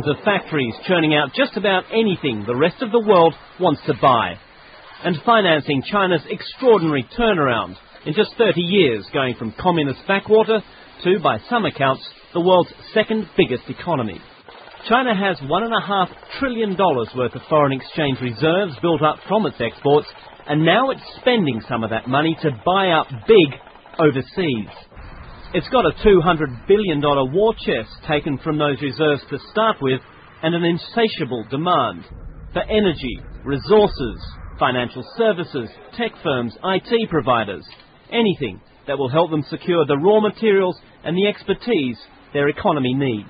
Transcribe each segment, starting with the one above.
thousands of factories churning out just about anything the rest of the world wants to buy. And financing China's extraordinary turnaround in just 30 years, going from communist backwater to, by some accounts, the world's second biggest economy. China has $1.5 trillion worth of foreign exchange reserves built up from its exports, and now it's spending some of that money to buy up big overseas. It's got a $200 billion war chest taken from those reserves to start with, and an insatiable demand for energy, resources, financial services, tech firms, IT providers, anything that will help them secure the raw materials and the expertise their economy needs.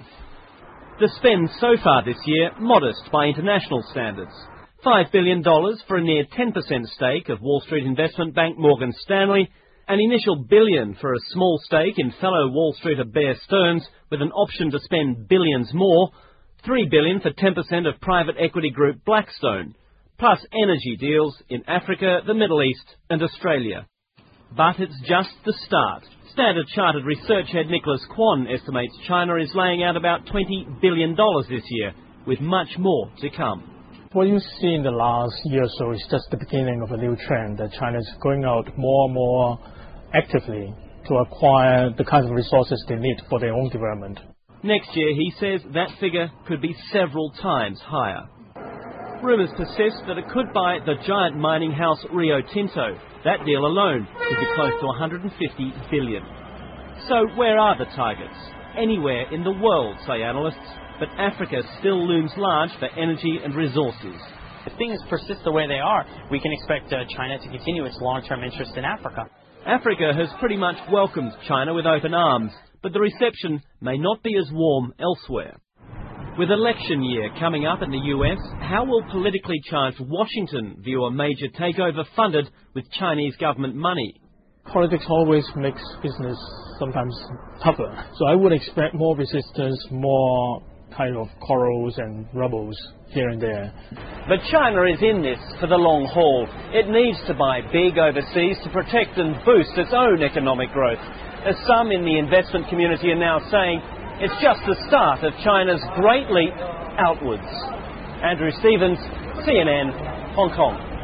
The spend so far this year, modest by international standards. $5 billion for a near 10% stake of Wall Street investment bank Morgan Stanley, an initial $1 billion for a small stake in fellow Wall Streeter Bear Stearns with an option to spend billions more, $3 billion for 10% of private equity group Blackstone, plus energy deals in Africa, the Middle East and Australia. But it's just the start. Standard Chartered research head Nicholas Kwan estimates China is laying out about $20 billion this year, with much more to come. What you see in the last year or so is just the beginning of a new trend that China is going out more and more actively to acquire the kinds of resources they need for their own development. Next year, he says, that figure could be several times higher. Rumours persist that it could buy the giant mining house Rio Tinto. That deal alone could be close to $150 billion. So where are the targets? Anywhere in the world, say analysts, but Africa still looms large for energy and resources. If things persist the way they are, we can expect China to continue its long-term interest in Africa. Africa has pretty much welcomed China with open arms, but the reception may not be as warm elsewhere. With election year coming up in the US, how will politically charged Washington view a major takeover funded with Chinese government money? Politics always makes business sometimes tougher. So I would expect more resistance, more kind of quarrels and rubbles here and there. But China is in this for the long haul. It needs to buy big overseas to protect and boost its own economic growth. As some in the investment community are now saying, it's just the start of China's great leap outwards. Andrew Stevens, CNN, Hong Kong.